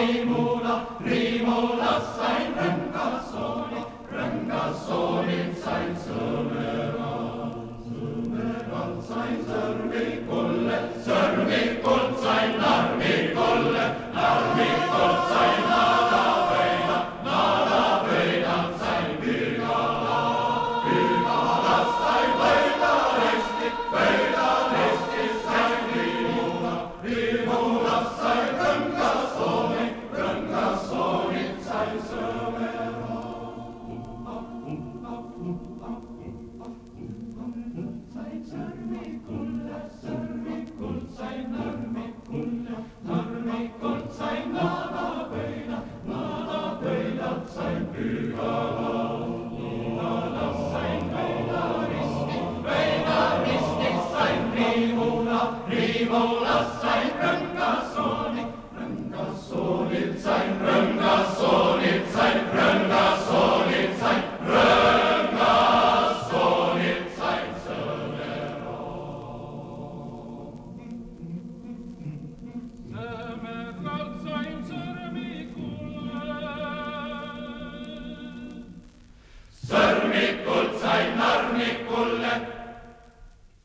Rimulas sain rõngasoonid sain sõmeralt sain sõrmikult sain narvikulle, narvikult sain naadapöidalt sain küügalast sain pöidalisti sain riimulast sain rõngasoonid sain sain sõrmikult sain narvikult sain naadapöidalt sain küügalast sain pöidalisti sain riimulast sain rõngasoonid sain rõngasoonid sain sõmeroo.